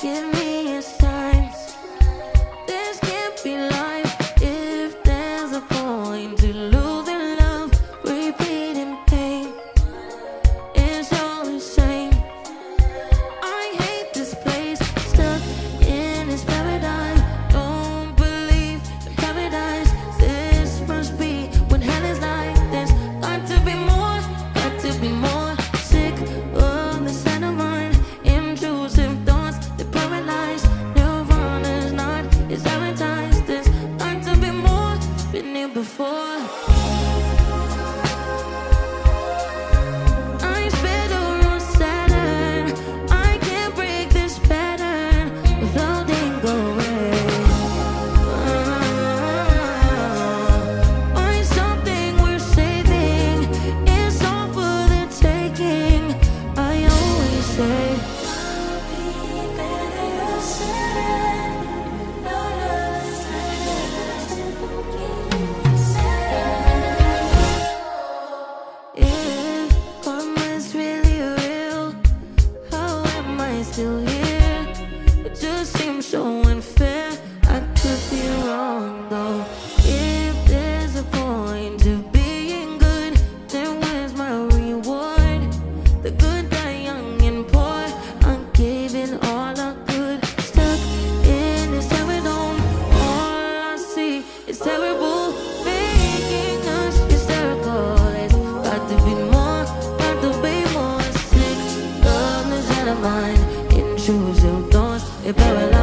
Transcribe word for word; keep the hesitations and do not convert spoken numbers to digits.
Give me a sign. This can't be life. If there's a point to losing love, repeating pain, it's all the same. I hate this place, stuck in this paradigm. Don't believe in paradise. This must be when hell is like this. Got to be more, got to be more. Sick of the sound of mine. Intrusive thoughts that paralyze. Nirvana's not, it's advertised. This got to be more, been here before. I spit around Saturn. I can't break this pattern. The floating away. Find something worth saving. It's all for the taking. I always say I'll be better said. No love if karma's really real, how am I still here? It just seems so unfair. I could be wrong though. If there's a point to being good, then where's my reward? The good die young and poor. I'm giving all I could. Stuck in this terror dome. All I see is terrible, making us hysterical. It's got to be more, got to be more. Sick of this out of mind. Intrusive thoughts, they paralyze.